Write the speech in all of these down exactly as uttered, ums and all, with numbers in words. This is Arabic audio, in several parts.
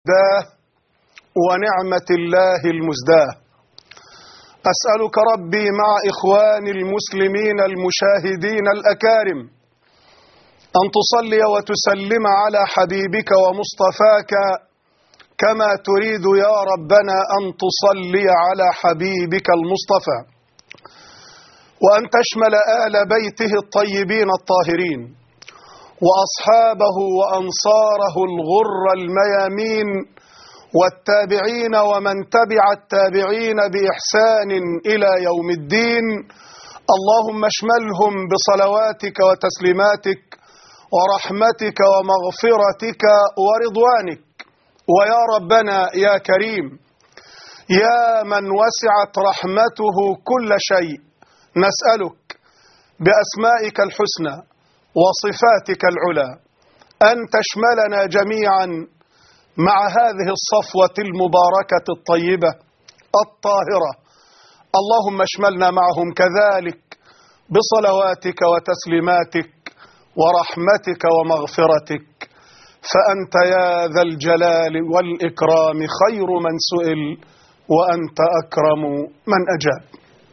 الله ونعمة الله المزداه. أسألك ربي مع إخواني المسلمين المشاهدين الأكارم أن تصلي وتسلم على حبيبك ومصطفاك كما تريد يا ربنا أن تصلي على حبيبك المصطفى، وأن تشمل آل بيته الطيبين الطاهرين وأصحابه وأنصاره الغر الميامين والتابعين ومن تبع التابعين بإحسان إلى يوم الدين. اللهم اشملهم بصلواتك وتسليماتك ورحمتك ومغفرتك ورضوانك. ويا ربنا يا كريم يا من وسعت رحمته كل شيء، نسألك بأسمائك الحسنى وصفاتك العلى أن تشملنا جميعا مع هذه الصفوة المباركة الطيبة الطاهرة. اللهم اشملنا معهم كذلك بصلواتك وتسليماتك ورحمتك ومغفرتك، فأنت يا ذا الجلال والإكرام خير من سئل وأنت أكرم من أجاب.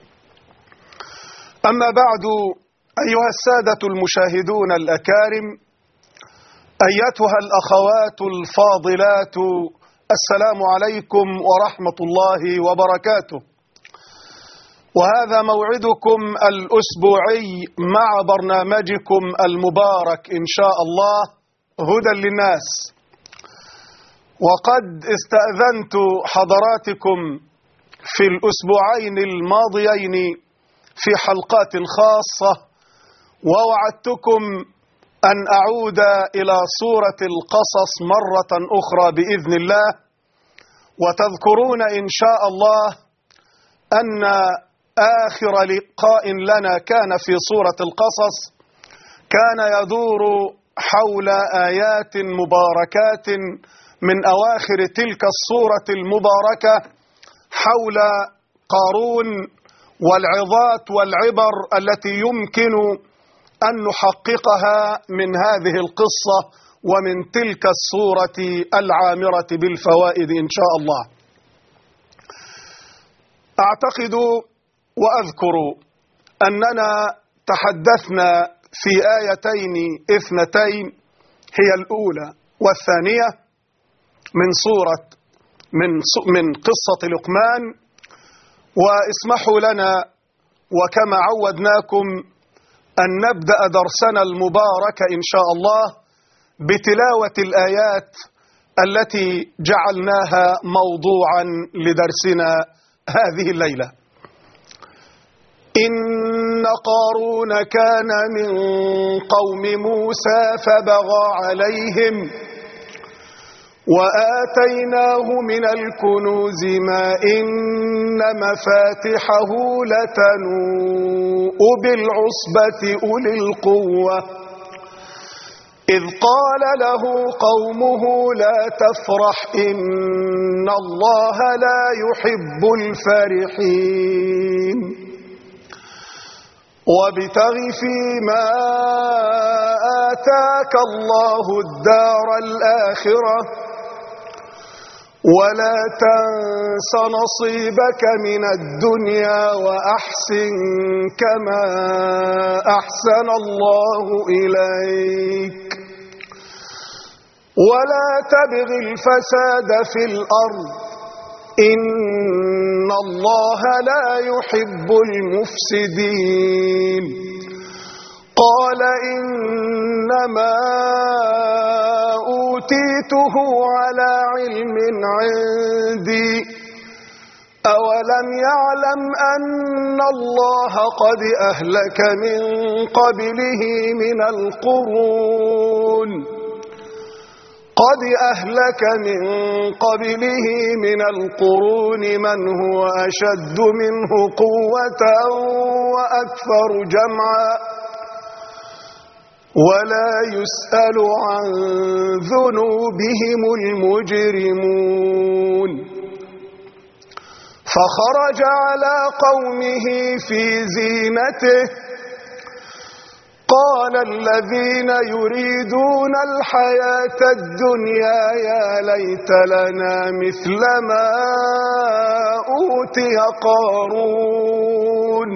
أما بعد، أيها السادة المشاهدون الأكارم، أيتها الأخوات الفاضلات، السلام عليكم ورحمة الله وبركاته. وهذا موعدكم الأسبوعي مع برنامجكم المبارك إن شاء الله هدى للناس. وقد استأذنت حضراتكم في الأسبوعين الماضيين في حلقات خاصة، ووعدتكم أن أعود إلى سورة القصص مرة أخرى بإذن الله. وتذكرون إن شاء الله أن آخر لقاء لنا كان في سورة القصص كان يدور حول آيات مباركات من أواخر تلك السورة المباركة حول قارون والعظات والعبر التي يمكن أن نحققها من هذه القصة ومن تلك السورة العامرة بالفوائد إن شاء الله. أعتقد وأذكر أننا تحدثنا في آيتين اثنتين هي الأولى والثانية من سورة من من قصة لقمان. واسمحوا لنا وكما عودناكم أن نبدأ درسنا المبارك إن شاء الله بتلاوة الآيات التي جعلناها موضوعا لدرسنا هذه الليلة. إن قارون كان من قوم موسى فبغى عليهم وآتيناه من الكنوز ما إن مفاتحه لتنوء بالعصبة أولي القوة إذ قال له قومه لا تفرح إن الله لا يحب الفرحين وابتغ فيما آتاك الله الدار الآخرة ولا تنس نصيبك من الدنيا وأحسن كما أحسن الله إليك ولا تبغ الفساد في الأرض إن الله لا يحب المفسدين قال إنما أوتيته على علم عندي أولم يعلم أن الله قد أهلك من قبله من القرون قد أهلك من قبله من القرون من هو أشد منه قوة وأكثر جمعا ولا يسأل عن ذنوبهم المجرمون فخرج على قومه في زينته قال الذين يريدون الحياة الدنيا يا ليت لنا مثل ما أوتي قارون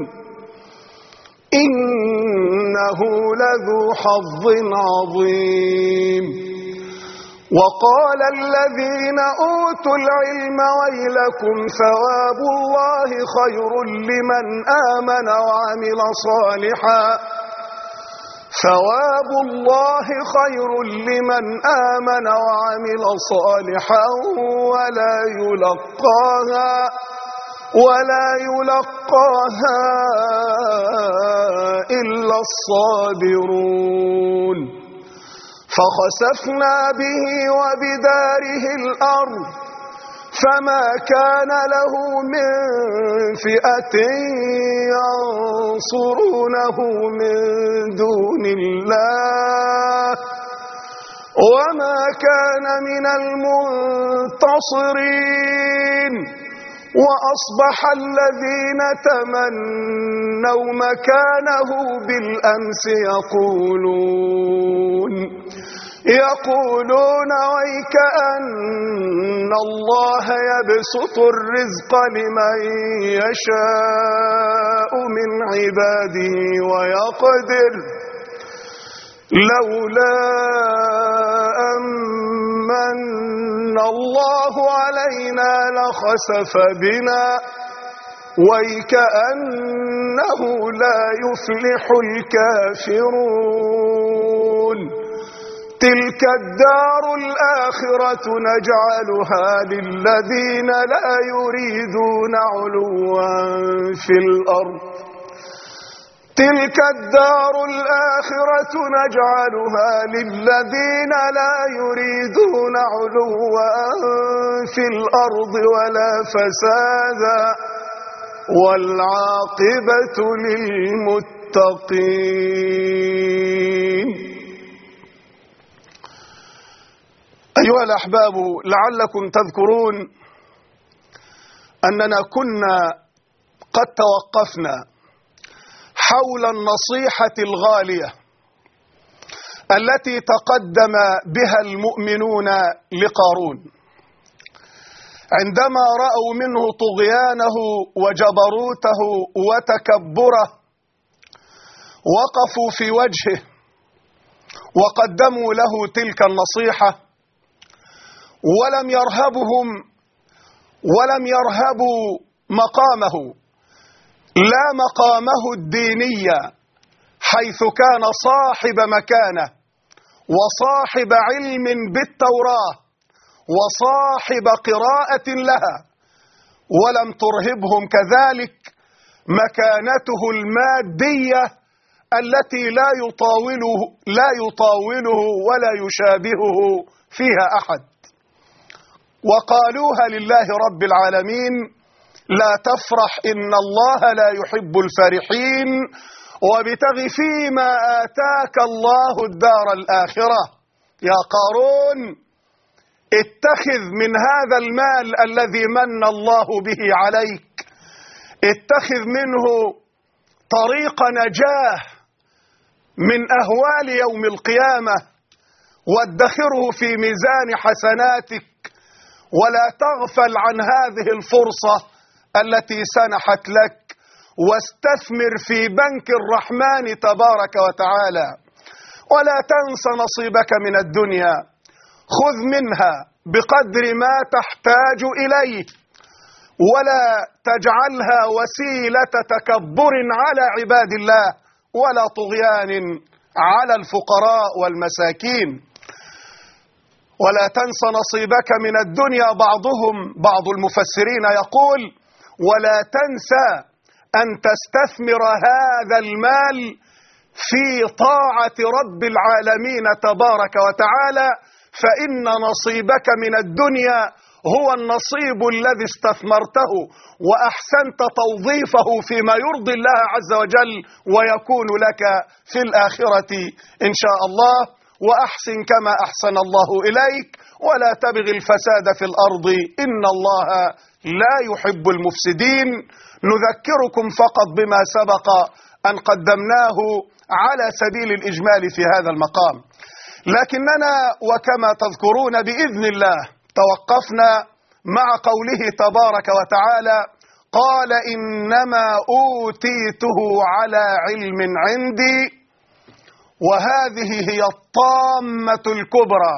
إنه لذو حظ عظيم. وقال الذين أوتوا العلم ويلكم ثواب الله خير لمن آمن وعمل صالحا ثواب الله خير لمن آمن وعمل صالحا ولا يلقاها ولا يلقاها إلا الصابرون. فخسفنا به وبداره الأرض فما كان له من فئة ينصرونه من دون الله وما كان من المنتصرين. وأصبح الذين تمنوا مكانه بالأمس يقولون يقولون ويكأن الله يبسط الرزق لمن يشاء من عباده ويقدر لولا أمن الله علينا لخسف بنا ويكأنه لا يفلح الكافرون. تلك الدار الآخرة نجعلها للذين لا يريدون علوا في الأرض تلك الدار الآخرة نجعلها للذين لا يريدون علوا في الأرض ولا فسادا والعاقبة للمتقين. أيها الأحباب، لعلكم تذكرون أننا كنا قد توقفنا حول النصيحة الغالية التي تقدم بها المؤمنون لقارون عندما رأوا منه طغيانه وجبروته وتكبره. وقفوا في وجهه وقدموا له تلك النصيحة ولم يرهبهم ولم يرهبوا مقامه، لا مقامه الديني حيث كان صاحب مكانة وصاحب علم بالتوراة وصاحب قراءة لها، ولم ترهبهم كذلك مكانته المادية التي لا يطاوله لا يطاوله ولا يشابهه فيها أحد. وقالوها لله رب العالمين: لا تفرح إن الله لا يحب الفرحين وابتغ فيما آتاك الله الدار الآخرة. يا قارون، اتخذ من هذا المال الذي من الله به عليك، اتخذ منه طريق نجاه من أهوال يوم القيامة وادخره في ميزان حسناتك، ولا تغفل عن هذه الفرصة التي سنحت لك، واستثمر في بنك الرحمن تبارك وتعالى، ولا تنس نصيبك من الدنيا، خذ منها بقدر ما تحتاج إليه، ولا تجعلها وسيلة تكبر على عباد الله ولا طغيان على الفقراء والمساكين. ولا تنس نصيبك من الدنيا. بعضهم بعض المفسرين يقول: ولا تنسى أن تستثمر هذا المال في طاعة رب العالمين تبارك وتعالى، فإن نصيبك من الدنيا هو النصيب الذي استثمرته وأحسنت توظيفه فيما يرضي الله عز وجل، ويكون لك في الآخرة إن شاء الله. وأحسن كما أحسن الله إليك، ولا تبغ الفساد في الأرض إن الله لا يحب المفسدين. نذكركم فقط بما سبق أن قدمناه على سبيل الإجمال في هذا المقام. لكننا وكما تذكرون بإذن الله توقفنا مع قوله تبارك وتعالى: قال إنما أوتيته على علم عندي. وهذه هي الطامة الكبرى.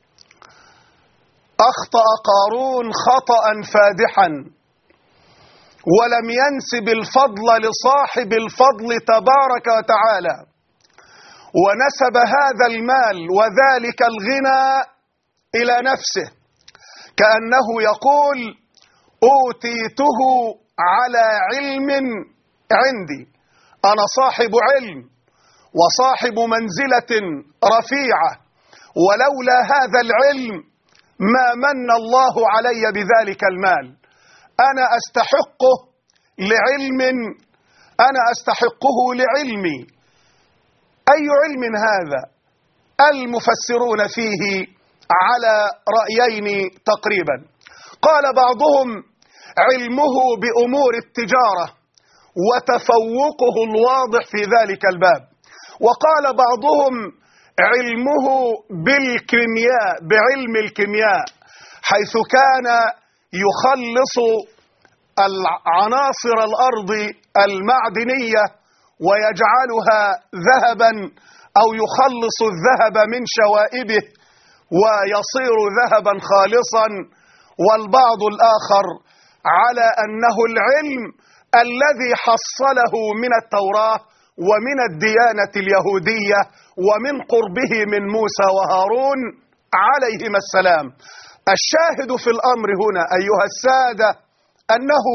أخطأ قارون خطأ فادحا، ولم ينسب الفضل لصاحب الفضل تبارك وتعالى، ونسب هذا المال وذلك الغنى إلى نفسه، كأنه يقول: أوتيته على علم عندي، أنا صاحب علم وصاحب منزلة رفيعة، ولولا هذا العلم ما من الله علي بذلك المال، أنا أستحقه لعلم أنا أستحقه لعلمي. أي علم هذا؟ المفسرون فيه على رأيين تقريبا. قال بعضهم: علمه بأمور التجارة وتفوقه الواضح في ذلك الباب. وقال بعضهم: علمه بالكيمياء، بعلم الكيمياء، حيث كان يخلص العناصر الأرض المعدنية ويجعلها ذهبا، أو يخلص الذهب من شوائبه ويصير ذهبا خالصا. والبعض الآخر على أنه العلم الذي حصله من التوراة ومن الديانة اليهودية ومن قربه من موسى وهارون عليهما السلام. الشاهد في الأمر هنا أيها السادة أنه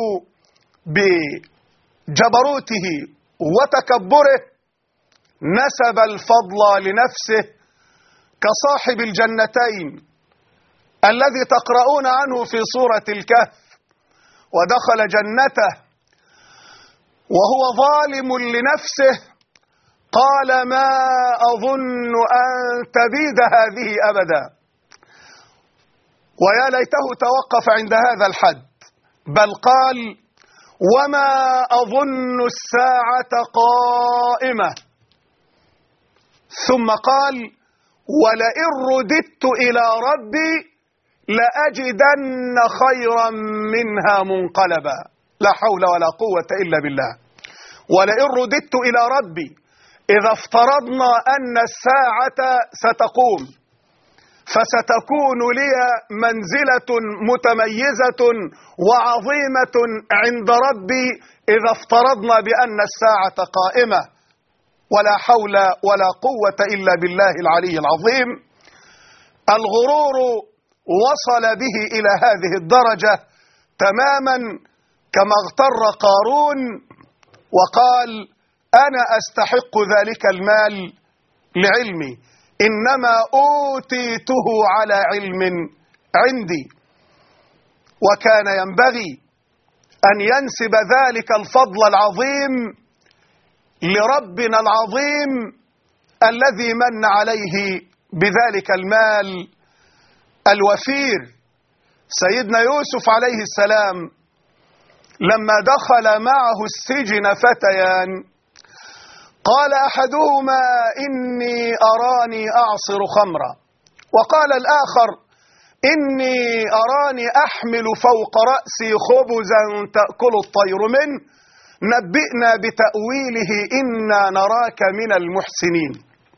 بجبروته وتكبره نسب الفضل لنفسه، كصاحب الجنتين الذي تقرؤون عنه في سورة الكهف: ودخل جنته وهو ظالم لنفسه قال ما أظن أن تبيد هذه أبدا. ويا ليته توقف عند هذا الحد، بل قال: وما أظن الساعة قائمة. ثم قال: ولئن رددت إلى ربي لأجدن خيرا منها منقلبا. لا حول ولا قوة إلا بالله. ولئن رددت إلى ربي، إذا افترضنا أن الساعة ستقوم، فستكون لي منزلة متميزة وعظيمة عند ربي إذا افترضنا بأن الساعة قائمة. ولا حول ولا قوة إلا بالله العلي العظيم. الغرور وصل به إلى هذه الدرجة تماما كما اغتر قارون وقال: أنا أستحق ذلك المال لعلمي، إنما أوتيته على علم عندي. وكان ينبغي أن ينسب ذلك الفضل العظيم لربنا العظيم الذي من عليه بذلك المال الوفير. سيدنا يوسف عليه السلام لما دخل معه السجن فتيان، قال أحدهما: إني أراني أعصر خمرا، وقال الآخر: إني أراني أحمل فوق رأسي خبزا تأكل الطير منه، نبئنا بتأويله إنا نراك من المحسنين.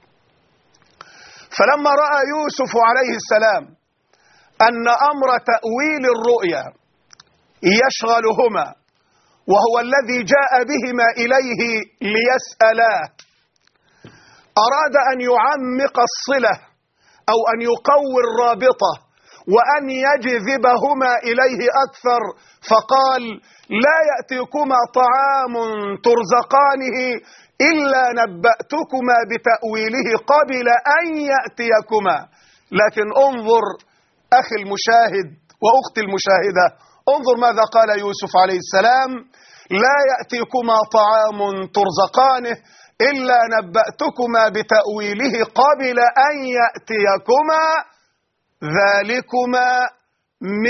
فلما رأى يوسف عليه السلام أن أمر تأويل الرؤيا يشغلهما، وهو الذي جاء بهما إليه ليسألاه، أراد أن يعمق الصلة أو أن يقوي الرابطة وأن يجذبهما إليه أكثر، فقال: لا يأتيكما طعام ترزقانه إلا نبأتكما بتأويله قبل أن يأتيكما. لكن انظر أخي المشاهد وأختي المشاهدة، انظر ماذا قال يوسف عليه السلام: لا يأتيكما طعام ترزقانه إلا نبأتكما بتأويله قبل أن يأتيكما ذلكما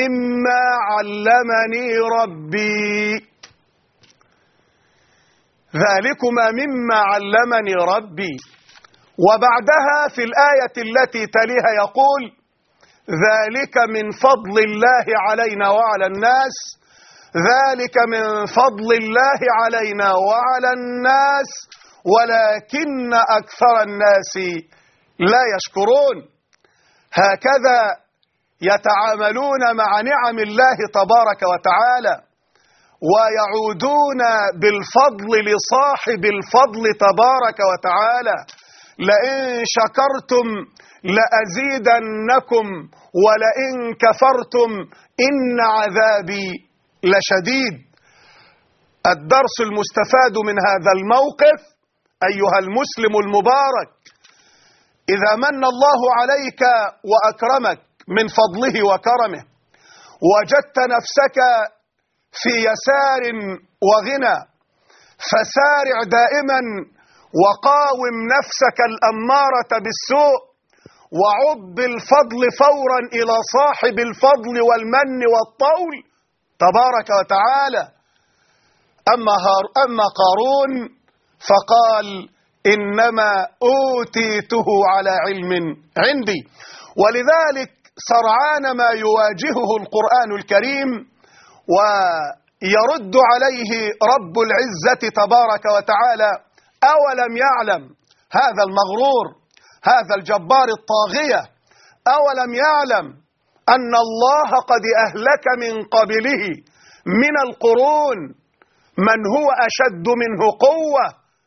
مما علمني ربي. ذلكما مما علمني ربي. وبعدها في الآية التي تليها يقول ذلك من فضل الله علينا وعلى الناس، ذلك من فضل الله علينا وعلى الناس ولكن أكثر الناس لا يشكرون. هكذا يتعاملون مع نعم الله تبارك وتعالى، ويعودون بالفضل لصاحب الفضل تبارك وتعالى. لئن شكرتم لأزيدنكم ولئن كفرتم إن عذابي لشديد. الدرس المستفاد من هذا الموقف أيها المسلم المبارك، إذا من الله عليك وأكرمك من فضله وكرمه وجدت نفسك في يسار وغنى، فسارع دائما وقاوم نفسك الأمارة بالسوء وعد الفضل فورا إلى صاحب الفضل والمن والطول تبارك وتعالى. أما, أما قارون فقال إنما أوتيته على علم عندي. ولذلك سرعان ما يواجهه القرآن الكريم ويرد عليه رب العزة تبارك وتعالى: أولم يعلم هذا المغرور، هذا الجبار الطاغية، أولم يعلم أن الله قد أهلك من قبله من القرون من هو أشد منه قوة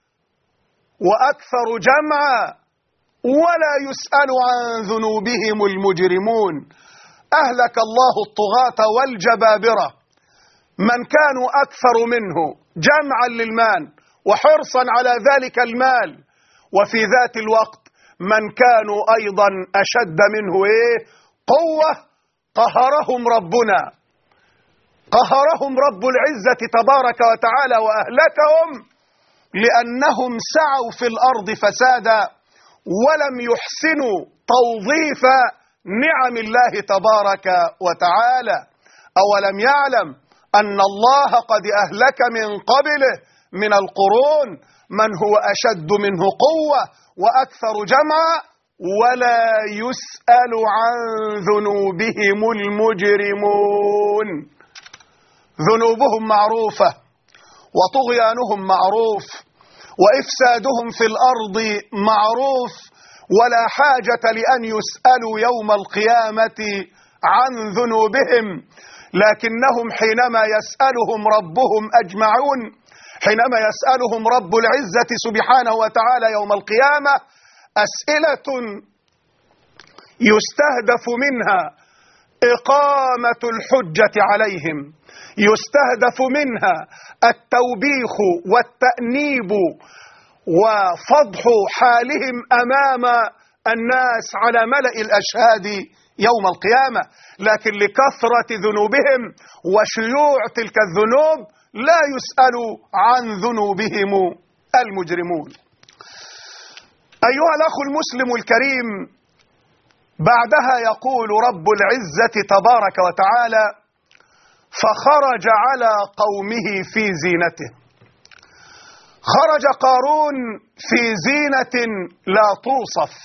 وأكثر جمعا ولا يسأل عن ذنوبهم المجرمون. أهلك الله الطغاة والجبابرة من كانوا أكثر منه جمعا للمال وحرصا على ذلك المال، وفي ذات الوقت من كانوا أيضا أشد منه إيه؟ قوة. قهرهم ربنا، قهرهم رب العزة تبارك وتعالى وأهلكهم لأنهم سعوا في الأرض فسادا ولم يحسنوا توظيف نعم الله تبارك وتعالى. أولم يعلم أن الله قد أهلك من قبله من القرون من هو أشد منه قوة وأكثر جمعا ولا يسأل عن ذنوبهم المجرمون. ذنوبهم معروفة وطغيانهم معروف وإفسادهم في الأرض معروف، ولا حاجة لأن يسألوا يوم القيامة عن ذنوبهم، لكنهم حينما يسألهم ربهم أجمعون، حينما يسألهم رب العزة سبحانه وتعالى يوم القيامة أسئلة يستهدف منها إقامة الحجة عليهم، يستهدف منها التوبيخ والتأنيب وفضح حالهم أمام الناس على ملأ الأشهاد يوم القيامة. لكن لكثرة ذنوبهم وشيوع تلك الذنوب لا يسأل عن ذنوبهم المجرمون. أيها الأخ المسلم الكريم، بعدها يقول رب العزة تبارك وتعالى: فخرج على قومه في زينته. خرج قارون في زينة لا توصف،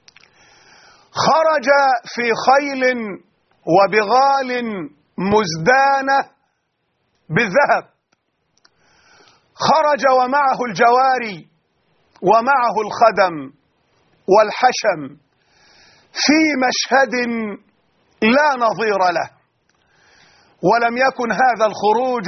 خرج في خيل وبغال مزدانة بالذهب، خرج ومعه الجواري ومعه الخدم والحشم في مشهد لا نظير له. ولم يكن هذا الخروج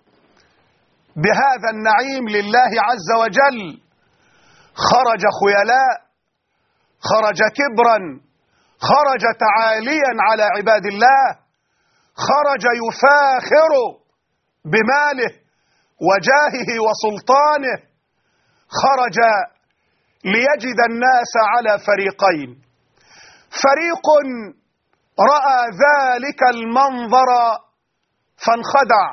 بهذا النعيم لله عز وجل، خرج خيلاء، خرج كبرا، خرج تعاليا على عباد الله، خرج يفاخر بماله وجاهه وسلطانه، خرج ليجد الناس على فريقين: فريق رأى ذلك المنظر فانخدع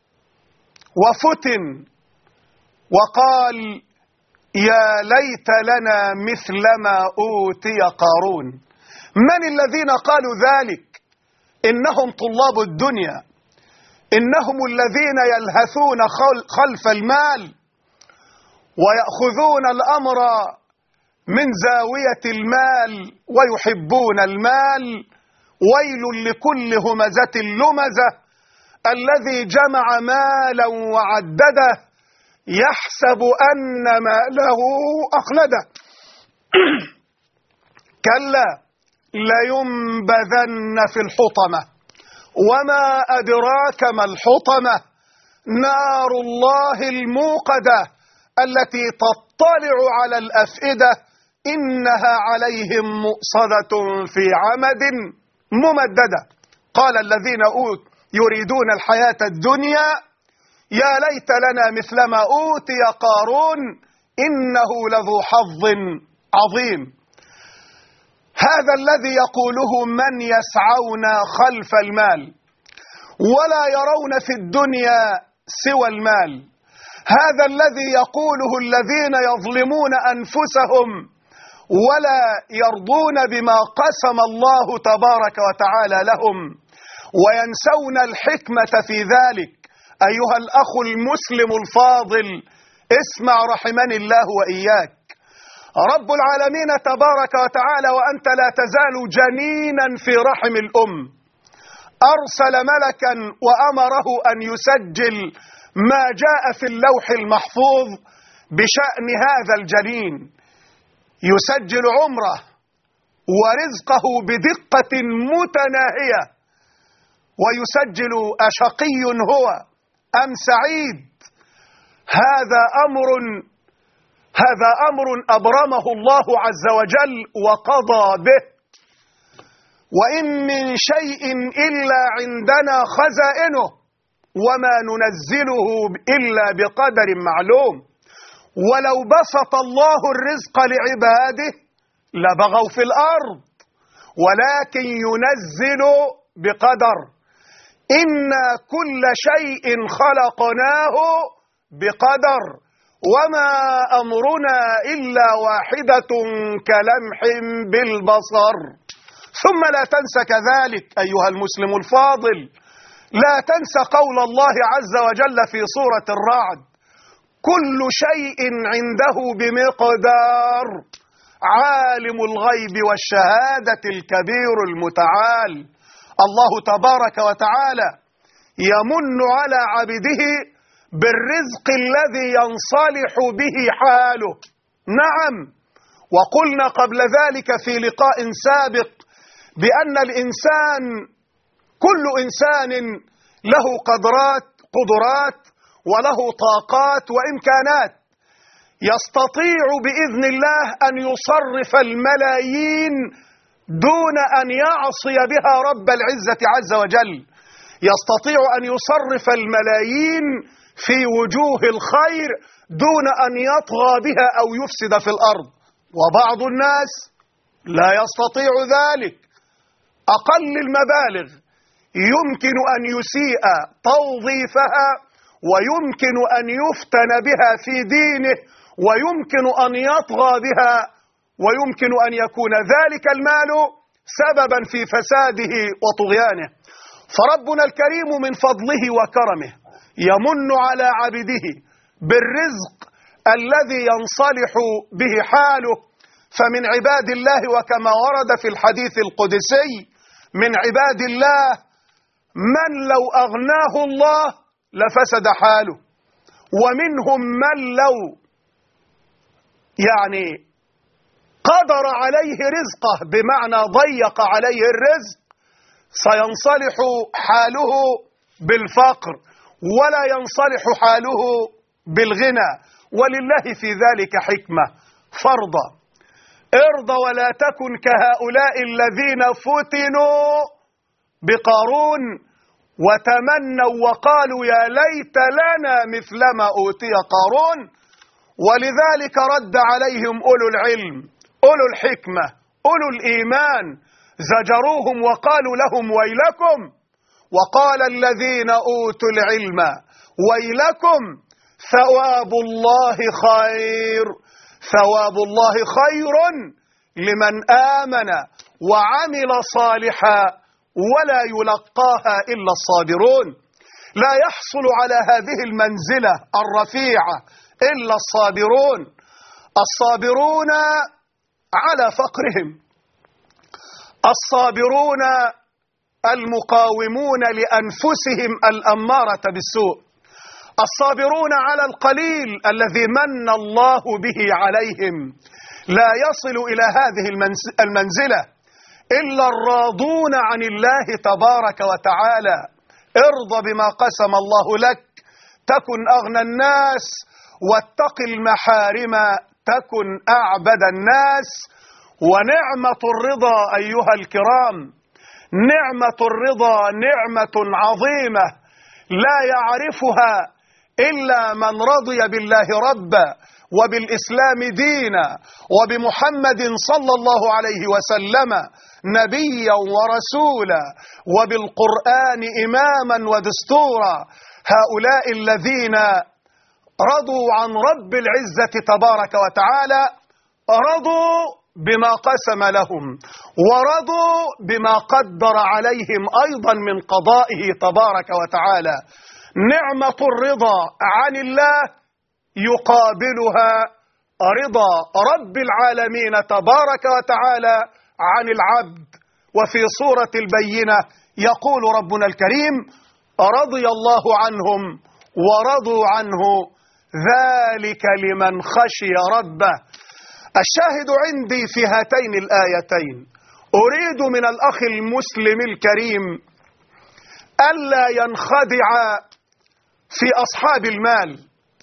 وفتن وقال: يا ليت لنا مثل ما أوتي قارون. من الذين قالوا ذلك؟ إنهم طلاب الدنيا، إنهم الذين يلهثون خلف المال، ويأخذون الأمر من زاوية المال ويحبون المال. ويل لكل همزة لمزة الذي جمع مالا وعدده يحسب أن ماله أخلده. كلا لينبذن في الحطمة وما أدراك ما الحطمة نار الله الموقدة التي تطلع على الأفئدة إنها عليهم مؤصدة في عمد ممددة. قال الذين أوت يريدون الحياة الدنيا يا ليت لنا مثل ما أوتي قارون إنه لذو حظ عظيم. هذا الذي يقوله من يسعون خلف المال ولا يرون في الدنيا سوى المال. هذا الذي يقوله الذين يظلمون أنفسهم ولا يرضون بما قسم الله تبارك وتعالى لهم وينسون الحكمة في ذلك. أيها الأخ المسلم الفاضل اسمع رحمني الله وإياك. رب العالمين تبارك وتعالى وأنت لا تزال جنينا في رحم الأم أرسل ملكا وأمره أن يسجل ما جاء في اللوح المحفوظ بشأن هذا الجنين، يسجل عمره ورزقه بدقة متناهية، ويسجل أشقي هو أم سعيد. هذا أمر هذا أمر أبرمه الله عز وجل وقضى به. وإن من شيء إلا عندنا خزائنه وما ننزله إلا بقدر معلوم. ولو بسط الله الرزق لعباده لبغوا في الأرض ولكن ينزل بقدر. إنا كل شيء خلقناه بقدر وما أمرنا إلا واحدة كلمح بالبصر. ثم لا تنسى كذلك أيها المسلم الفاضل، لا تنسى قول الله عز وجل في سورة الرعد: كل شيء عنده بمقدار. عالم الغيب والشهادة الكبير المتعال. الله تبارك وتعالى يمن على عبده بالرزق الذي ينصلح به حاله. نعم، وقلنا قبل ذلك في لقاء سابق بأن الإنسان كل إنسان له قدرات قدرات وله طاقات وإمكانات، يستطيع بإذن الله أن يصرف الملايين دون أن يعصي بها رب العزة عز وجل. يستطيع أن يصرف الملايين في وجوه الخير دون أن يطغى بها أو يفسد في الأرض. وبعض الناس لا يستطيع ذلك. أقل المبالغ يمكن أن يسيء توظيفها ويمكن أن يفتن بها في دينه ويمكن أن يطغى بها ويمكن أن يكون ذلك المال سببا في فساده وطغيانه. فربنا الكريم من فضله وكرمه يمن على عبده بالرزق الذي ينصلح به حاله. فمن عباد الله وكما ورد في الحديث القدسي من عباد الله من لو أغناه الله لفسد حاله، ومنهم من لو يعني قدر عليه رزقه بمعنى ضيق عليه الرزق سينصلح حاله بالفقر ولا ينصلح حاله بالغنى. ولله في ذلك حكمة. فرضا ارض ولا تكن كهؤلاء الذين فتنوا بقارون وتمنوا وقالوا يا ليت لنا مثل ما أوتي قارون. ولذلك رد عليهم أولو العلم أولو الحكمة أولو الإيمان زجروهم وقالوا لهم ويلكم. وقال الذين أوتوا العلم ويلكم ثواب الله خير ثواب الله خير لمن آمن وعمل صالحا ولا يلقاها إلا الصابرون. لا يحصل على هذه المنزلة الرفيعة إلا الصابرون، الصابرون على فقرهم، الصابرون المقاومون لأنفسهم الأمارة بالسوء، الصابرون على القليل الذي من الله به عليهم. لا يصل إلى هذه المنزلة إلا الراضون عن الله تبارك وتعالى. ارض بما قسم الله لك تكن أغنى الناس، واتق المحارم تكن أعبد الناس. ونعمة الرضا أيها الكرام، نعمة الرضا نعمة عظيمة لا يعرفها إلا من رضي بالله ربا، وبالإسلام دينا، وبمحمد صلى الله عليه وسلم نبيا ورسولا، وبالقرآن إماما ودستورا. هؤلاء الذين رضوا عن رب العزة تبارك وتعالى رضوا بما قسم لهم، ورضوا بما قدر عليهم أيضا من قضائه تبارك وتعالى. نعمة الرضا عن الله يقابلها رضا رب العالمين تبارك وتعالى عن العبد. وفي سورة البينة يقول ربنا الكريم: رضي الله عنهم ورضوا عنه ذلك لمن خشي ربه. الشاهد عندي في هاتين الآيتين، أريد من الأخ المسلم الكريم ألا ينخدع في أصحاب المال،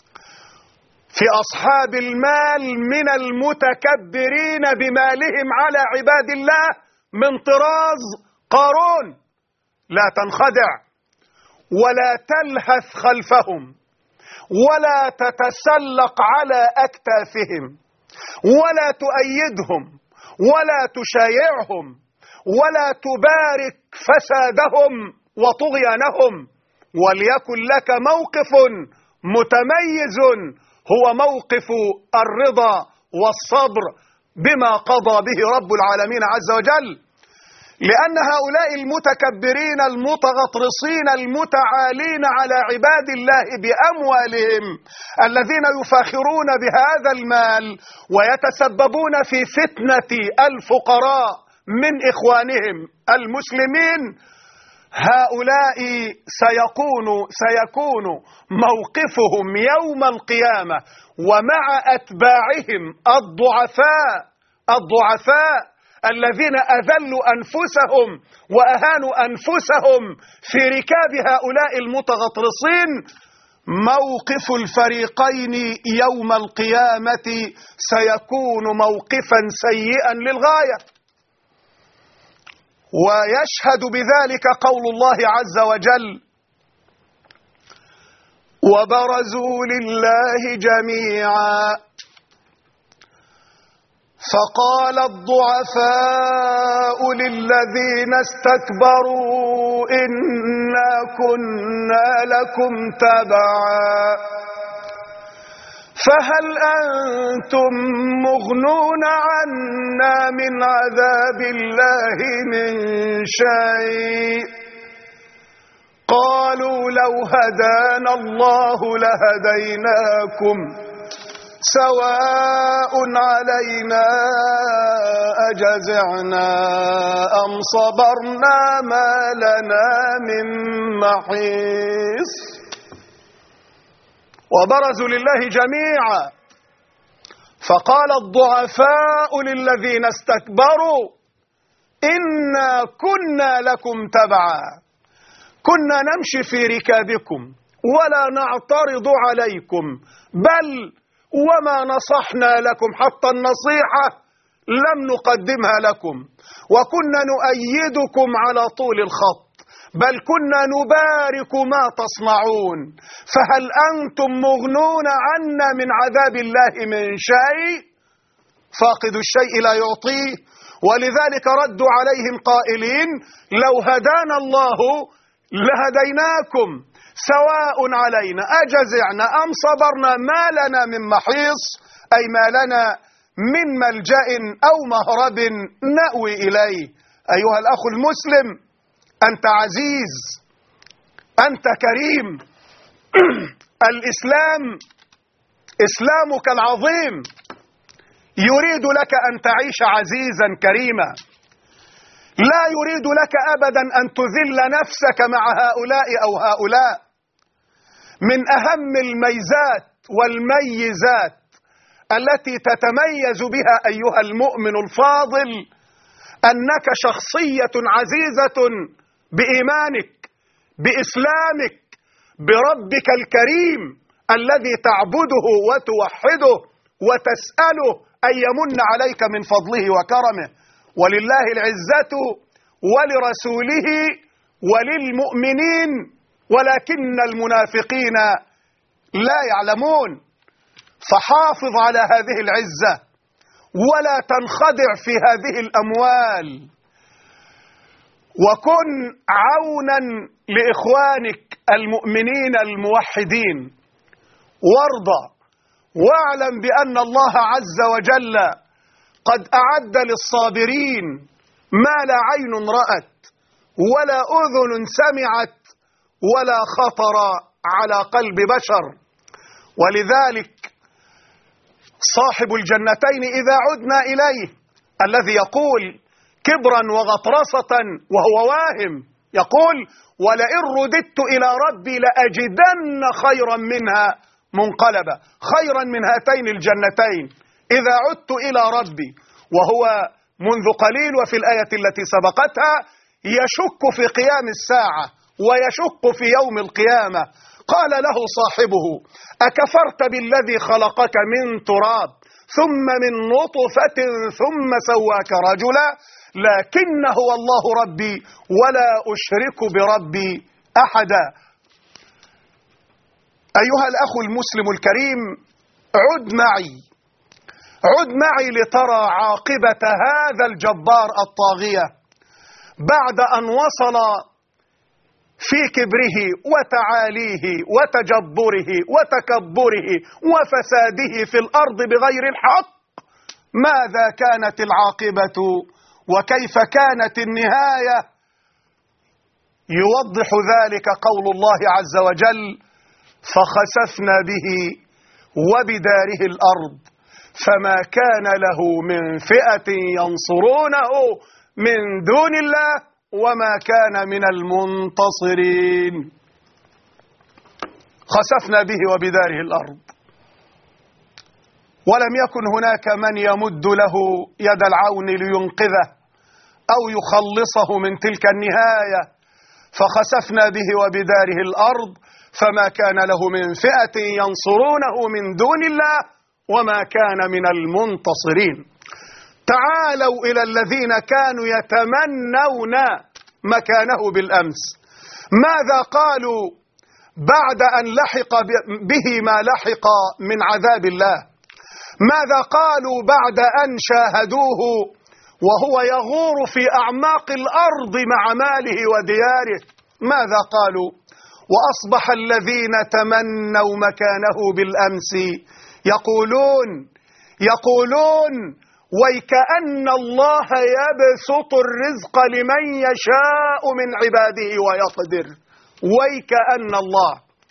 في أصحاب المال من المتكبرين بمالهم على عباد الله من طراز قارون. لا تنخدع ولا تلهث خلفهم ولا تتسلق على أكتافهم ولا تؤيدهم ولا تشايعهم ولا تبارك فسادهم وطغيانهم. وليكن لك موقف متميز هو موقف الرضا والصبر بما قضى به رب العالمين عز وجل. لأن هؤلاء المتكبرين المتغطرسين المتعالين على عباد الله بأموالهم، الذين يفاخرون بهذا المال ويتسببون في فتنة الفقراء من إخوانهم المسلمين، هؤلاء سيكون سيكون موقفهم يوم القيامة ومع أتباعهم الضعفاء الضعفاء الذين أذلوا أنفسهم وأهانوا أنفسهم في ركاب هؤلاء المتغطرسين، موقف الفريقين يوم القيامة سيكون موقفا سيئا للغاية. ويشهد بذلك قول الله عز وجل: وبرزوا لله جميعا فقال الضعفاء للذين استكبروا إنا كنا لكم تبعا فهل أنتم مغنون عنا من عذاب الله من شيء؟ قالوا لو هدانا الله لهديناكم سواء علينا أجزعنا أم صبرنا ما لنا من محيص. وبرزوا لله جميعا فقال الضعفاء للذين استكبروا إنا كنا لكم تبعا، كنا نمشي في ركابكم ولا نعترض عليكم، بل وما نصحنا لكم، حتى النصيحة لم نقدمها لكم، وكنا نؤيدكم على طول الخط، بل كنا نبارك ما تصنعون، فهل أنتم مغنون عنا من عذاب الله من شيء؟ فاقد الشيء لا يعطيه. ولذلك ردوا عليهم قائلين: لو هدانا الله لهديناكم سواء علينا أجزعنا أم صبرنا ما لنا من محيص، أي ما لنا من ملجأ أو مهرب نأوي إليه. أيها الأخ المسلم، أنت عزيز، أنت كريم. الإسلام إسلامك العظيم يريد لك أن تعيش عزيزا كريما، لا يريد لك أبدا أن تذل نفسك مع هؤلاء أو هؤلاء. من أهم الميزات والميزات التي تتميز بها أيها المؤمن الفاضل أنك شخصية عزيزة بإيمانك، بإسلامك، بربك الكريم الذي تعبده وتوحده وتسأله أن يمن عليك من فضله وكرمه. ولله العزة ولرسوله وللمؤمنين ولكن المنافقين لا يعلمون. فحافظ على هذه العزة ولا تنخدع في هذه الأموال، وكن عونا لإخوانك المؤمنين الموحدين، وارضى واعلم بأن الله عز وجل قد أعد للصابرين ما لا عين رأت ولا أذن سمعت ولا خطر على قلب بشر. ولذلك صاحب الجنتين إذا عدنا إليه الذي يقول كبرا وغطرسة وهو واهم، يقول ولئن رددت إلى ربي لأجدن خيرا منها منقلبا، خيرا من هاتين الجنتين إذا عدت إلى ربي. وهو منذ قليل وفي الآية التي سبقتها يشك في قيام الساعة ويشك في يوم القيامة. قال له صاحبه أكفرت بالذي خلقك من تراب ثم من نطفة ثم سواك رجلا لكن هو الله ربي ولا أشرك بربي أحدا. أيها الأخ المسلم الكريم، عد معي عد معي لترى عاقبة هذا الجبار الطاغية بعد أن وصل في كبره وتعاليه وتجبره وتكبره وفساده في الأرض بغير الحق. ماذا كانت العاقبة وكيف كانت النهاية؟ يوضح ذلك قول الله عز وجل فخسفنا به وبداره الأرض فما كان له من فئة ينصرونه من دون الله وما كان من المنتصرين. خسفنا به وبداره الأرض ولم يكن هناك من يمد له يد العون لينقذه أو يخلصه من تلك النهاية. فخسفنا به وبداره الأرض فما كان له من فئة ينصرونه من دون الله وما كان من المنتصرين. تعالوا إلى الذين كانوا يتمنون مكانه بالأمس. ماذا قالوا بعد أن لحق به ما لحق من عذاب الله؟ ماذا قالوا بعد أن شاهدوه وهو يغور في أعماق الأرض مع ماله ودياره؟ ماذا قالوا؟ وأصبح الذين تمنوا مكانه بالأمس يقولون يقولون ويكأن الله يبسط الرزق لمن يشاء من عباده ويقدر. ويكأن الله.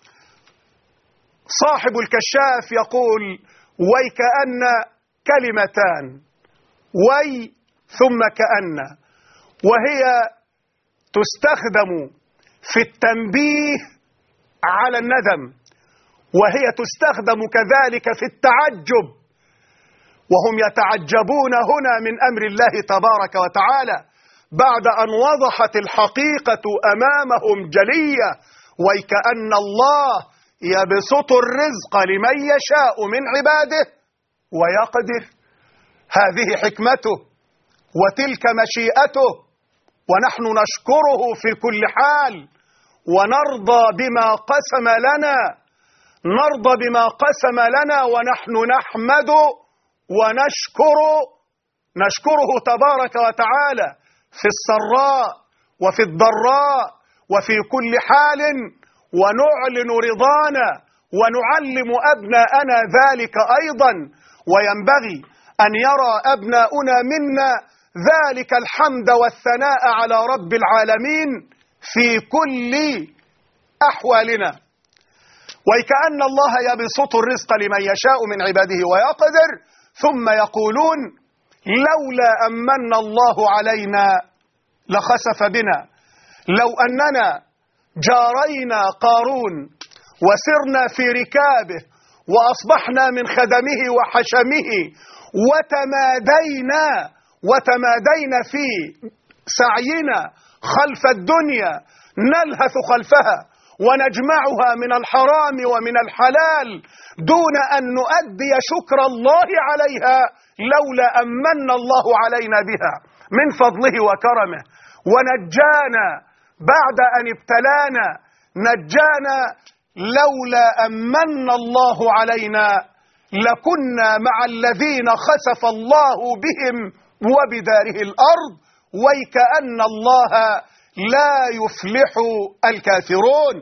صاحب الكشاف يقول ويكأن كلمتان، وي ثم كأن، وهي تستخدم في التنبيه على الندم، وهي تستخدم كذلك في التعجب، وهم يتعجبون هنا من أمر الله تبارك وتعالى بعد أن وضحت الحقيقة أمامهم جلية. ويكأن الله يبسط الرزق لمن يشاء من عباده ويقدر. هذه حكمته وتلك مشيئته، ونحن نشكره في كل حال ونرضى بما قسم لنا نرضى بما قسم لنا ونحن نحمد ونشكر نشكره تبارك وتعالى في السراء وفي الضراء وفي كل حال، ونعلن رضانا ونعلم أبناءنا ذلك أيضا. وينبغي أن يرى أبناؤنا منا ذلك الحمد والثناء على رب العالمين في كل أحوالنا. وكأن الله يبسط الرزق لمن يشاء من عباده ويقدر، ثم يقولون لولا أمن الله علينا لخسف بنا، لو أننا جارينا قارون وسرنا في ركابه وأصبحنا من خدمه وحشمه وتمادينا وتمادينا في سعينا خلف الدنيا نلهث خلفها ونجمعها من الحرام ومن الحلال دون أن نؤدي شكر الله عليها، لولا أمن الله علينا بها من فضله وكرمه ونجانا بعد أن ابتلانا، نجانا لولا أمن الله علينا لكنا مع الذين خسف الله بهم وبداره الأرض، ويكأن الله لا يفلح الكافرون.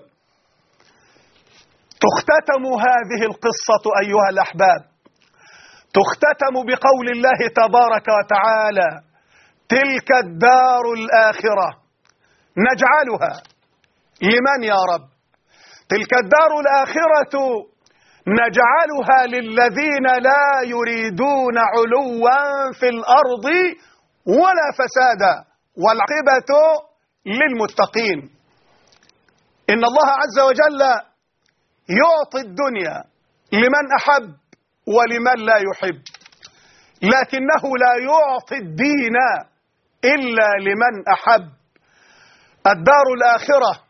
تختتم هذه القصة أيها الأحباب، تختتم بقول الله تبارك وتعالى: تلك الدار الآخرة نجعلها لمن يا رب؟ تلك الدار الآخرة نجعلها للذين لا يريدون علوا في الأرض ولا فسادا والعاقبة للمتقين. إن الله عز وجل يعطي الدنيا لمن أحب ولمن لا يحب، لكنه لا يعطي الدين إلا لمن أحب. الدار الآخرة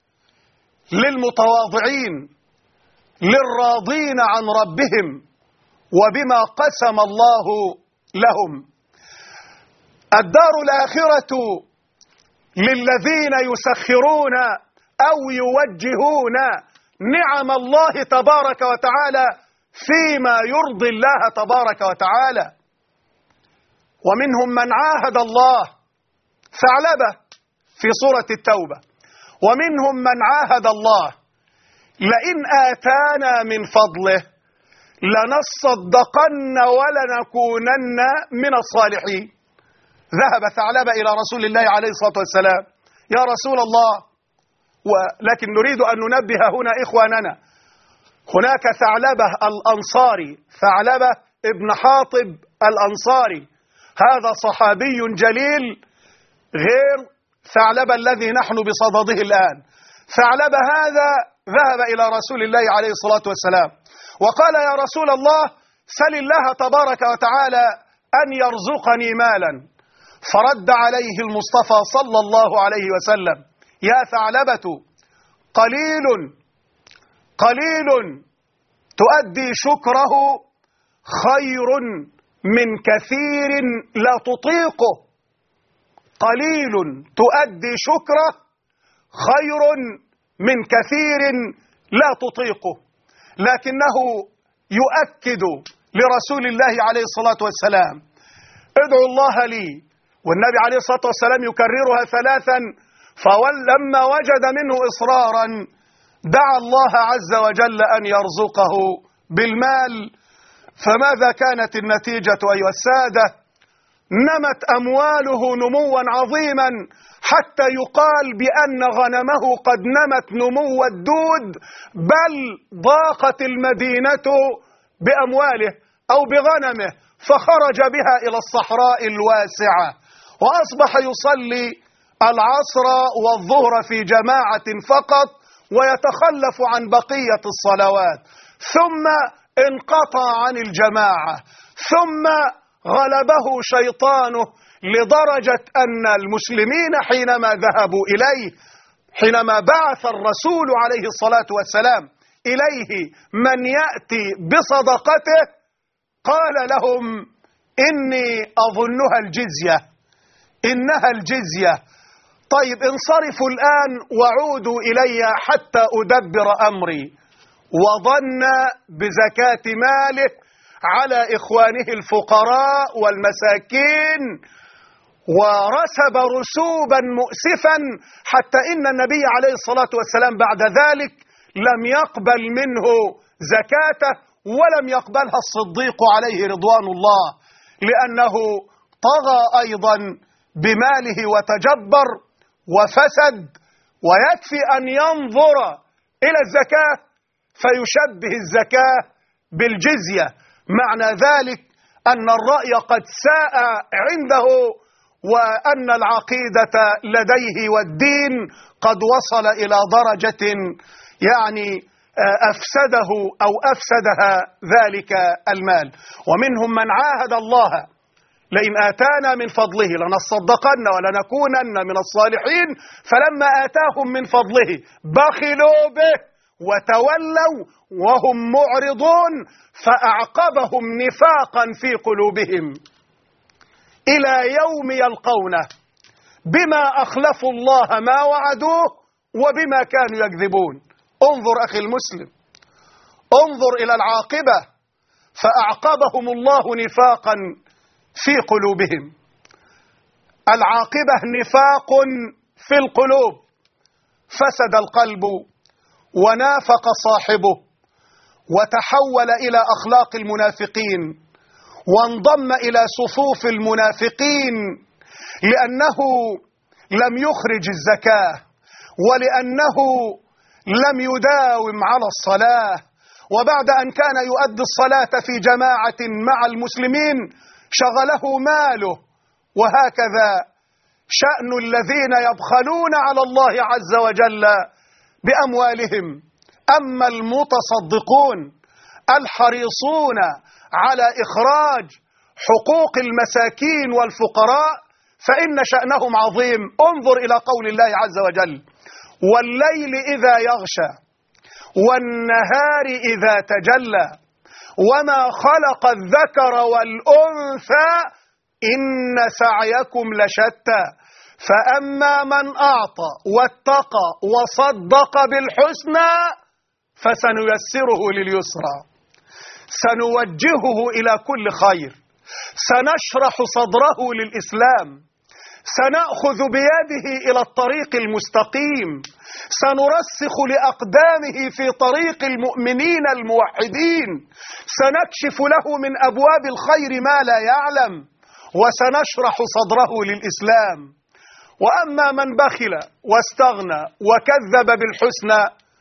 للمتواضعين للراضين عن ربهم وبما قسم الله لهم. الدار الآخرة للذين يسخرون أو يوجهون نعم الله تبارك وتعالى فيما يرضي الله تبارك وتعالى. ومنهم من عاهد الله، ثعلبة في سورة التوبة، ومنهم من عاهد الله لئن آتانا من فضله لنصدقن ولنكونن من الصالحين. ذهب ثعلبة إلى رسول الله عليه الصلاة والسلام: يا رسول الله، ولكن نريد أن ننبه هنا إخواننا، هناك ثعلبة الأنصاري، ثعلبة ابن حاطب الأنصاري، هذا صحابي جليل غير ثعلبة الذي نحن بصدده الآن. ثعلبة هذا ذهب إلى رسول الله عليه الصلاة والسلام وقال: يا رسول الله، سل الله تبارك وتعالى أن يرزقني مالا. فرد عليه المصطفى صلى الله عليه وسلم: يا ثعلبة، قليل قليل تؤدي شكره خير من كثير لا تطيقه. قليل تؤدي شكره خير من كثير لا تطيقه. لكنه يؤكد لرسول الله عليه الصلاة والسلام: ادعو الله لي. والنبي عليه الصلاة والسلام يكررها ثلاثا، فلما وجد منه إصرارا دعا الله عز وجل أن يرزقه بالمال. فماذا كانت النتيجة أيها السادة؟ نمت أمواله نموا عظيما حتى يقال بأن غنمه قد نمت نمو الدود، بل ضاقت المدينة بأمواله أو بغنمه، فخرج بها إلى الصحراء الواسعة وأصبح يصلي العصر والظهر في جماعة فقط ويتخلف عن بقية الصلوات، ثم انقطع عن الجماعة، ثم غلبه شيطانه لدرجة أن المسلمين حينما ذهبوا إليه، حينما بعث الرسول عليه الصلاة والسلام إليه من يأتي بصدقته، قال لهم: إني أظنها الجزية، إنها الجزية. طيب انصرفوا الآن وعودوا إلي حتى أدبر أمري. وظن بزكاة ماله على إخوانه الفقراء والمساكين، ورسب رسوبا مؤسفا حتى إن النبي عليه الصلاة والسلام بعد ذلك لم يقبل منه زكاته، ولم يقبلها الصديق عليه رضوان الله، لأنه طغى أيضا بماله وتجبر وفسد. ويكفي أن ينظر إلى الزكاة فيشبه الزكاة بالجزية. معنى ذلك أن الرأي قد ساء عنده، وأن العقيدة لديه والدين قد وصل إلى درجة يعني أفسده أو أفسدها ذلك المال. ومنهم من عاهد الله لئن آتانا من فضله لنصدقن ولنكونن من الصالحين، فلما آتاهم من فضله بخلوا به وتولوا وهم معرضون، فأعقبهم نفاقا في قلوبهم إلى يوم يلقونه بما أخلفوا الله ما وعدوه وبما كانوا يكذبون. انظر أخي المسلم، انظر إلى العاقبة، فأعقبهم الله نفاقا في قلوبهم. العاقبة نفاق في القلوب، فسد القلب ونافق صاحبه وتحول إلى أخلاق المنافقين وانضم إلى صفوف المنافقين، لأنه لم يخرج الزكاة ولأنه لم يداوم على الصلاة، وبعد أن كان يؤدي الصلاة في جماعة مع المسلمين شغله ماله. وهكذا شأن الذين يبخلون على الله عز وجل بأموالهم. أما المتصدقون الحريصون على إخراج حقوق المساكين والفقراء فإن شأنهم عظيم. انظر إلى قول الله عز وجل: والليل إذا يغشى والنهار إذا تجلى وما خلق الذكر والأنثى إن سعيكم لشتى فأما من أعطى واتقى وصدق بالحسنى فسنيسره لليسرى. سنوجهه إلى كل خير، سنشرح صدره للإسلام، سنأخذ بيده إلى الطريق المستقيم، سنرسخ لأقدامه في طريق المؤمنين الموحدين، سنكشف له من أبواب الخير ما لا يعلم، وسنشرح صدره للإسلام. وأما من بخل واستغنى وكذب بالحسنى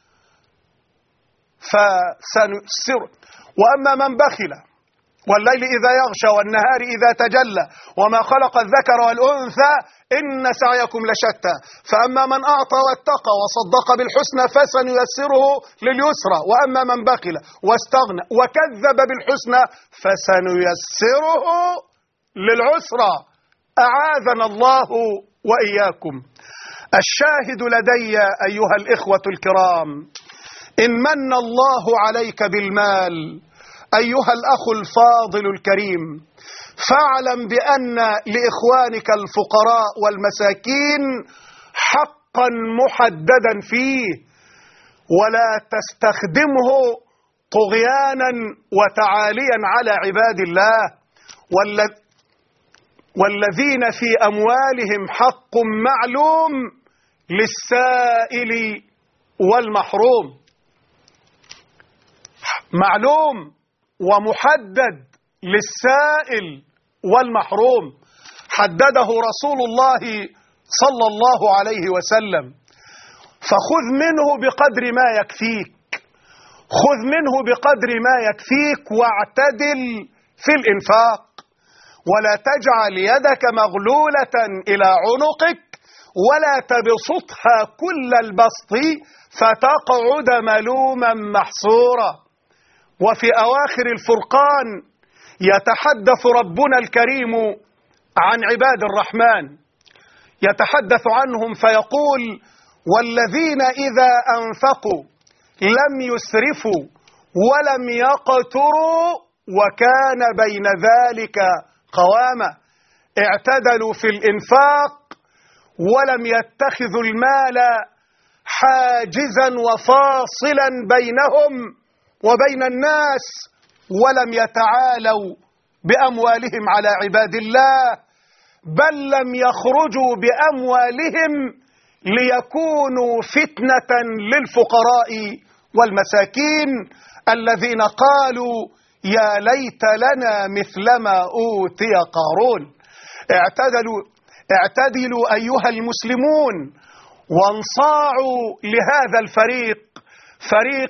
فسنسر وأما من بخل والليل إذا يغشى والنهار إذا تجلى وما خلق الذكر والأنثى إن سعيكم لشتى فأما من أعطى واتقى وصدق بالحسنى فسنيسره لليسرى وأما من بخل واستغنى وكذب بالحسنى فسنيسره للعسرى. أعاذنا الله وإياكم. الشاهد لدي أيها الإخوة الكرام: إن من الله عليك بالمال أيها الأخ الفاضل الكريم، فاعلم بأن لإخوانك الفقراء والمساكين حقا محددا فيه، ولا تستخدمه طغيانا وتعاليا على عباد الله. والذين في أموالهم حق معلوم للسائل والمحروم. معلوم ومحدد للسائل والمحروم، حدده رسول الله صلى الله عليه وسلم. فخذ منه بقدر ما يكفيك، خذ منه بقدر ما يكفيك واعتدل في الإنفاق، ولا تجعل يدك مغلولة إلى عنقك ولا تبسطها كل البسط فتقعد ملوما محصورا. وفي أواخر الفرقان يتحدث ربنا الكريم عن عباد الرحمن، يتحدث عنهم فيقول: والذين إذا أنفقوا لم يسرفوا ولم يقتروا وكان بين ذلك قواما. اعتدلوا في الإنفاق ولم يتخذوا المال حاجزا وفاصلا بينهم وبين الناس، ولم يتعالوا بأموالهم على عباد الله، بل لم يخرجوا بأموالهم ليكونوا فتنة للفقراء والمساكين الذين قالوا: يا ليت لنا مثل ما أوتي قارون. اعتدلوا اعتدلوا أيها المسلمون، وانصاعوا لهذا الفريق، فريق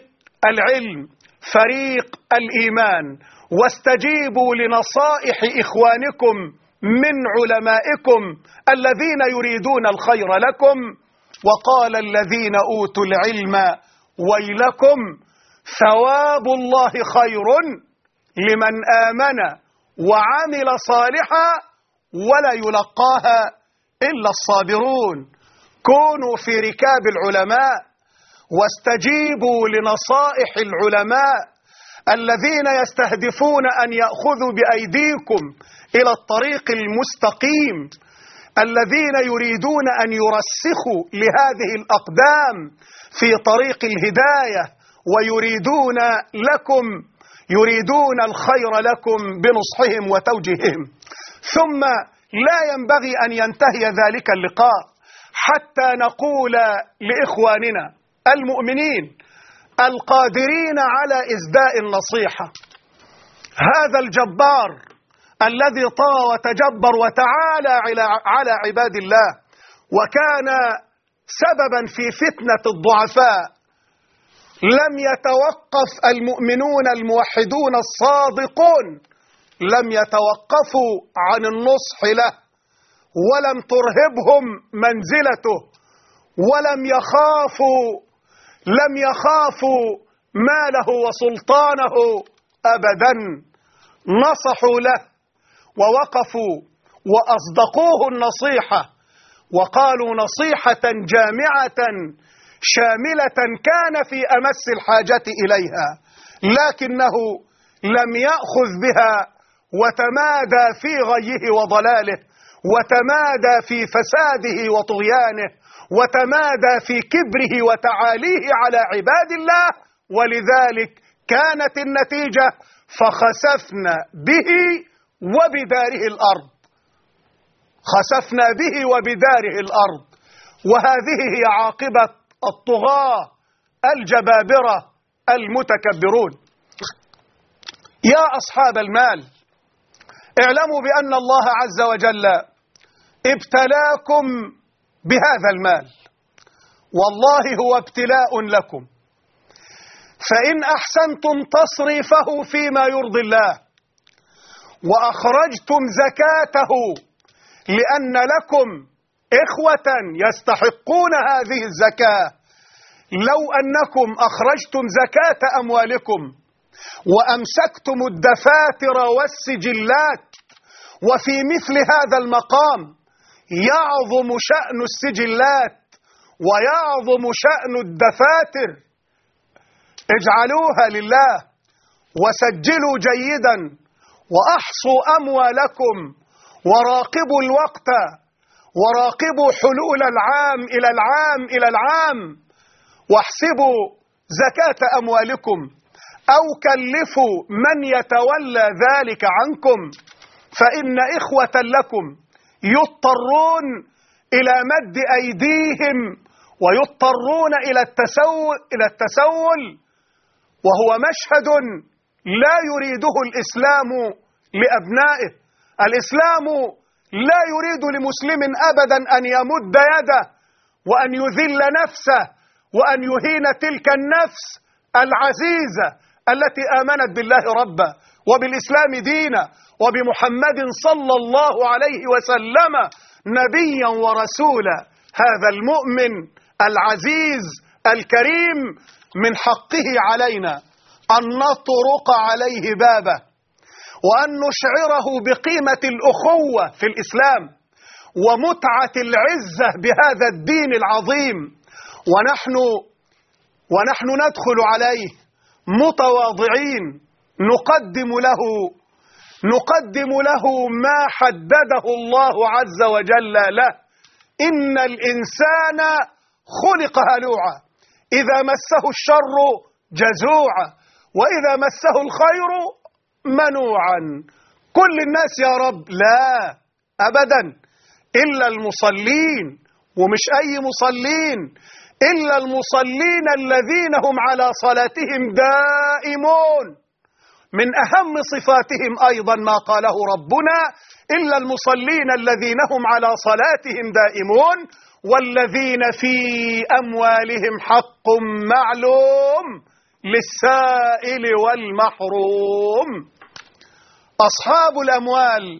العلم فريق الإيمان، واستجيبوا لنصائح إخوانكم من علمائكم الذين يريدون الخير لكم. وقال الذين أوتوا العلم ويلكم ثواب الله خير لمن آمن وعمل صالحا ولا يلقاها إلا الصابرون. كونوا في ركاب العلماء واستجيبوا لنصائح العلماء الذين يستهدفون أن يأخذوا بأيديكم إلى الطريق المستقيم، الذين يريدون أن يرسخوا لهذه الأقدام في طريق الهداية، ويريدون لكم يريدون الخير لكم بنصحهم وتوجيههم. ثم لا ينبغي أن ينتهي ذلك اللقاء حتى نقول لإخواننا المؤمنين القادرين على إسداء النصيحة: هذا الجبار الذي طغى وتجبر وتعالى على عباد الله وكان سببا في فتنة الضعفاء، لم يتوقف المؤمنون الموحدون الصادقون لم يتوقفوا عن النصح له، ولم ترهبهم منزلته، ولم يخافوا لم يخافوا ماله وسلطانه أبدا. نصحوا له ووقفوا وأصدقوه النصيحة، وقالوا نصيحة جامعة شاملة كان في أمس الحاجة إليها، لكنه لم يأخذ بها وتمادى في غيه وضلاله، وتمادى في فساده وطغيانه، وتمادى في كبره وتعاليه على عباد الله. ولذلك كانت النتيجة فخسفنا به وبداره الأرض خسفنا به وبداره الأرض. وهذه هي عاقبة الطغاة الجبابرة المتكبرون. يا أصحاب المال، اعلموا بأن الله عز وجل ابتلاكم بهذا المال، والله هو ابتلاء لكم، فإن أحسنتم تصريفه فيما يرضي الله وأخرجتم زكاته لأن لكم إخوة يستحقون هذه الزكاة، لو أنكم أخرجتم زكاة أموالكم وأمسكتم الدفاتر والسجلات، وفي مثل هذا المقام يعظم شأن السجلات ويعظم شأن الدفاتر، اجعلوها لله وسجلوا جيدا وأحصوا أموالكم وراقبوا الوقت وراقبوا حلول العام إلى العام إلى العام، واحسبوا زكاة أموالكم أو كلفوا من يتولى ذلك عنكم، فإن إخوة لكم يضطرون إلى مد أيديهم ويضطرون إلى التسول إلى التسول وهو مشهد لا يريده الإسلام لأبنائه. الإسلام لا يريد لمسلم أبدا أن يمد يده وأن يذل نفسه وأن يهين تلك النفس العزيزة التي آمنت بالله ربا وبالإسلام دينا وبمحمد صلى الله عليه وسلم نبيا ورسولا. هذا المؤمن العزيز الكريم من حقه علينا أن نطرق عليه بابه وأن نشعره بقيمة الأخوة في الإسلام ومتعة العزة بهذا الدين العظيم، ونحن ونحن ندخل عليه متواضعين نقدم له نقدم له ما حدده الله عز وجل له. إن الإنسان خلق هلوعا، إذا مسه الشر جزوعا وإذا مسه الخير منوعا. كل الناس يا رب؟ لا أبدا، إلا المصلين، ومش أي مصلين، إلا المصلين الذين هم على صلاتهم دائمون. من أهم صفاتهم أيضا ما قاله ربنا: إلا المصلين الذين هم على صلاتهم دائمون والذين في أموالهم حق معلوم للسائل والمحروم. أصحاب الأموال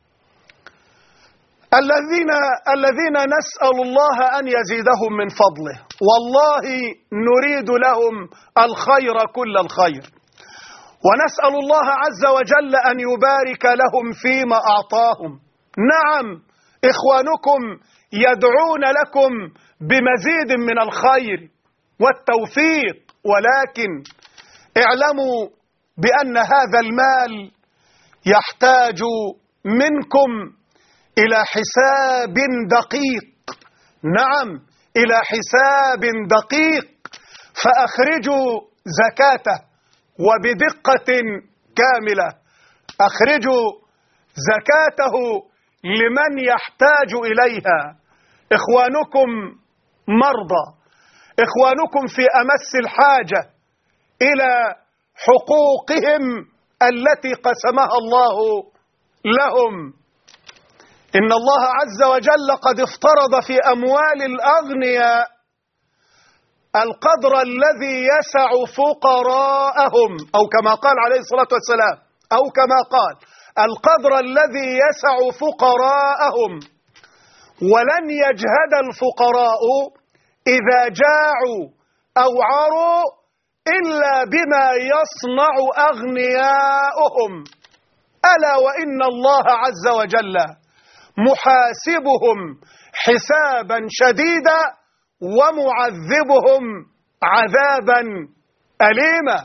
الذين الذين نسأل الله أن يزيدهم من فضله، والله نريد لهم الخير كل الخير، ونسأل الله عز وجل أن يبارك لهم فيما أعطاهم. نعم، إخوانكم يدعون لكم بمزيد من الخير والتوفيق، ولكن اعلموا بأن هذا المال يحتاج منكم إلى حساب دقيق. نعم، إلى حساب دقيق، فأخرجوا زكاته وبدقة كاملة. أخرجوا زكاته لمن يحتاج إليها. إخوانكم مرضى، إخوانكم في أمس الحاجة إلى حقوقهم التي قسمها الله لهم. إن الله عز وجل قد افترض في أموال الأغنياء القدر الذي يسع فقراءهم، أو كما قال عليه الصلاة والسلام، أو كما قال القدر الذي يسع فقراءهم. ولن يجهد الفقراء إذا جاعوا أو عروا إلا بما يصنع أغنياؤهم. ألا وإن الله عز وجل محاسبهم حسابا شديدا ومعذبهم عذابا أليما.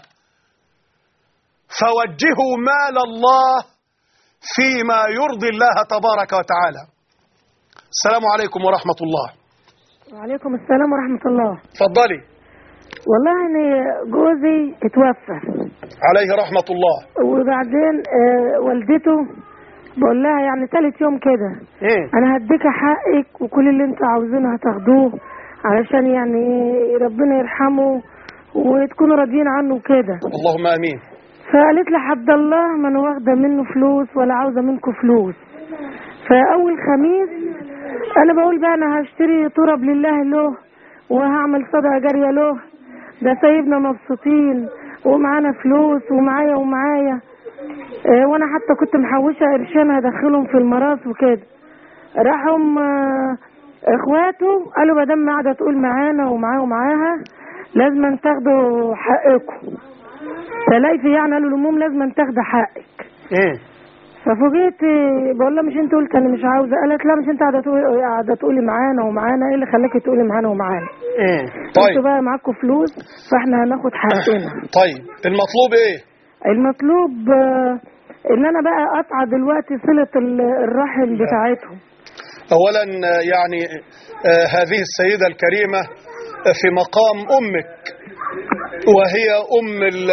فوجهوا مال الله فيما يرضي الله تبارك وتعالى. السلام عليكم ورحمة الله. وعليكم السلام ورحمة الله. تفضلي. والله أنا جوزي اتوفى عليه رحمة الله، وبعدين آه والدته بقول لها يعني ثالث يوم كده إيه؟ أنا هديك حقك وكل اللي أنت عاوزينه هتاخدوه علشان يعني ربنا يرحمه وتكونوا راضيين عنه كده. اللهم آمين. فقالت لي عبد الله ما أنا واخدة منه فلوس ولا عاوزة منكم فلوس. فأول خميس أنا بقول بقى أنا هشتري تراب لله له وهعمل صدقة جارية له، ده سايبنا مبسوطين ومعانا فلوس ومعايا ومعايا اه وانا حتى كنت محوشة قرشين هدخلهم في المراس وكده. راحوا اه اخواته قالوا ما دام قاعدة تقول معانا ومعاه ومعاها لازم تاخدوا حقكم. فلاقي يعني قالوا الاموم لازم تاخدوا حقك. ايه؟ ففوجئت بقول لها مش انت قلت انا مش عاوزه؟ قالت لا مش انت قاعده تقولي قاعده تقولي معانا ومعانا، ايه اللي خلاكي تقولي معانا ومعانا؟ ايه طيب انتوا بقى معاكم فلوس فاحنا هناخد حقنا. طيب المطلوب ايه؟ المطلوب آه ان انا بقى اقطع دلوقتي صله الرحم بتاعتهم. اولا يعني آه هذه السيده الكريمه في مقام امك، وهي ام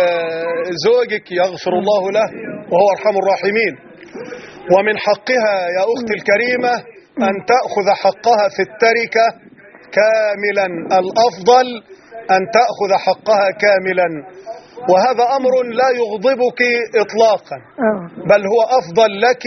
زوجك يغفر الله له وهو ارحم الراحمين، ومن حقها يا اختي الكريمه ان تاخذ حقها في التركه كاملا. الافضل ان تاخذ حقها كاملا، وهذا امر لا يغضبك اطلاقا، بل هو افضل لك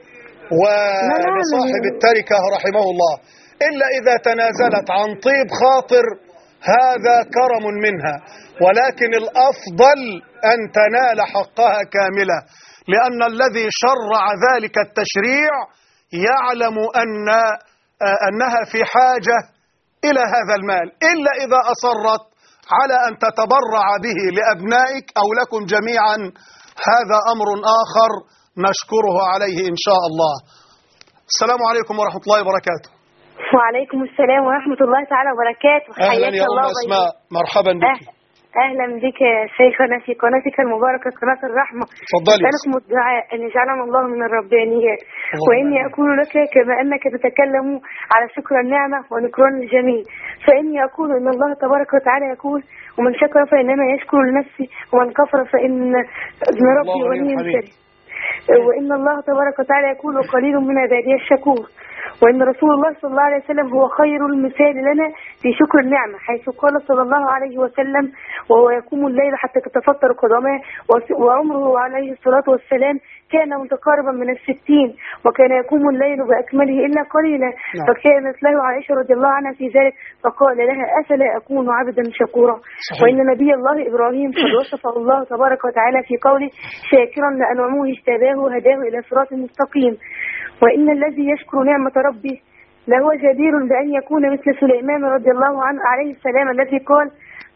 ولصاحب التركه رحمه الله، الا اذا تنازلت عن طيب خاطر هذا كرم منها، ولكن الأفضل أن تنال حقها كاملة، لأن الذي شرع ذلك التشريع يعلم أن أنها في حاجة إلى هذا المال، إلا إذا أصرت على أن تتبرع به لأبنائك أو لكم جميعا، هذا أمر آخر نشكره عليه إن شاء الله. السلام عليكم ورحمة الله وبركاته. وعليكم السلام ورحمة الله تعالى وبركاته. أهلا يا أم أسماء، مرحبا بك. أهلا بك شيخنا في قناتك المباركة قناة الرحمة. تفضلي. أسألكم الدعاء أن يجعلنا الله من الربانيات، وإني أقول لك كما أنك تتكلم على شكر النعمة ونكران الجميل، فإني أقول إن الله تبارك وتعالى يقول ومن شكر فإنما يشكر لنفسه ومن كفر فإن ربي غني كريم، وإن الله تبارك وتعالى يقول قليل من عبادي الشكور، وإن رسول الله صلى الله عليه وسلم هو خير المثال لنا في شكر النعمة، حيث قال صلى الله عليه وسلم: وهو يقوم الليل حتى تتفطر قدماه، وعمره عليه الصلاة والسلام كان متقاربا من الستين، وكان يقوم الليل بأكمله إلا قليلا. نعم. فكانت له عائشة رضي الله عنها في ذلك، فقال لها: أفلا أكون عبدا شكورا. صحيح. وإن نبي الله إبراهيم قد وصفه الله تبارك وتعالى في قوله: شاكرا لأنعمه اجتباه هداه إلى صراط مستقيم. وإن الذي يشكر نعمة ربه لهو جدير بأن يكون مثل سليمان رضي الله عنه عليه السلام، الذي قال: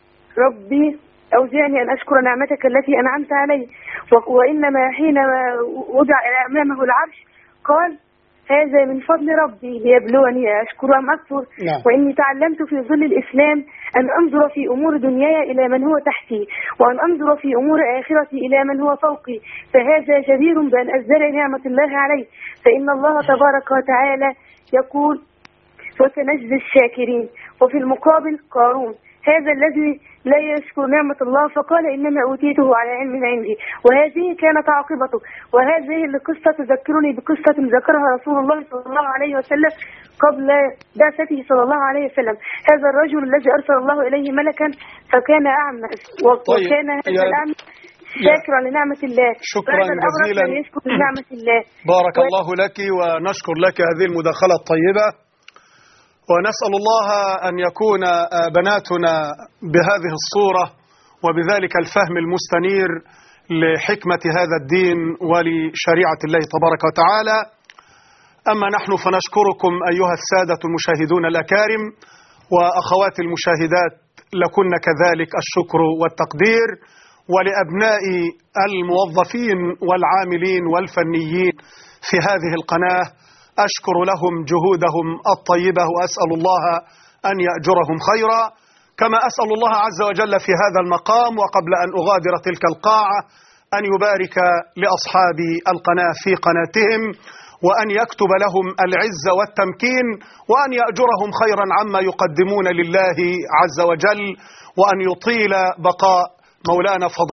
ربي أوزعني أن أشكر نعمتك التي أنعمت علي. وإنما حينما وضع أمامه العرش قال: هذا من فضل ربي ليبلوني أشكر أم أكفر. نعم. وإني تعلمت في ظل الإسلام أن أنظر في أمور دنياي إلى من هو تحتي، وأن أنظر في أمور آخرتي إلى من هو فوقي، فهذا جدير بأن أزدري نعمة الله علي. فإن الله تبارك وتعالى يقول: وسنجزي الشاكرين. وفي المقابل قارون هذا الذي لا يشكر نعمة الله، فقال: إنما أوتيته على علم عندي. وهذه كانت عاقبته. وهذه القصة تذكرني بقصة ذكرها رسول الله صلى الله عليه وسلم قبل بعثته صلى الله عليه وسلم. هذا الرجل الذي أرسل الله إليه ملكا فكان أعمى، وكان هذا الأعمى شاكرا لنعمة الله. شكرا جزيلا. يشكر لنعمة الله. بارك و... الله لك ونشكر لك هذه المداخلة الطيبة، ونسأل الله أن يكون بناتنا بهذه الصورة وبذلك الفهم المستنير لحكمة هذا الدين ولشريعة الله تبارك وتعالى. أما نحن فنشكركم أيها السادة المشاهدون الأكارم، وأخوات المشاهدات لكن كذلك الشكر والتقدير، ولأبناء الموظفين والعاملين والفنيين في هذه القناة أشكر لهم جهودهم الطيبة، وأسأل الله أن يأجرهم خيرا، كما أسأل الله عز وجل في هذا المقام وقبل أن أغادر تلك القاعة أن يبارك لأصحاب القناة في قناتهم، وأن يكتب لهم العز والتمكين، وأن يأجرهم خيرا عما يقدمون لله عز وجل، وأن يطيل بقاء مولانا فضل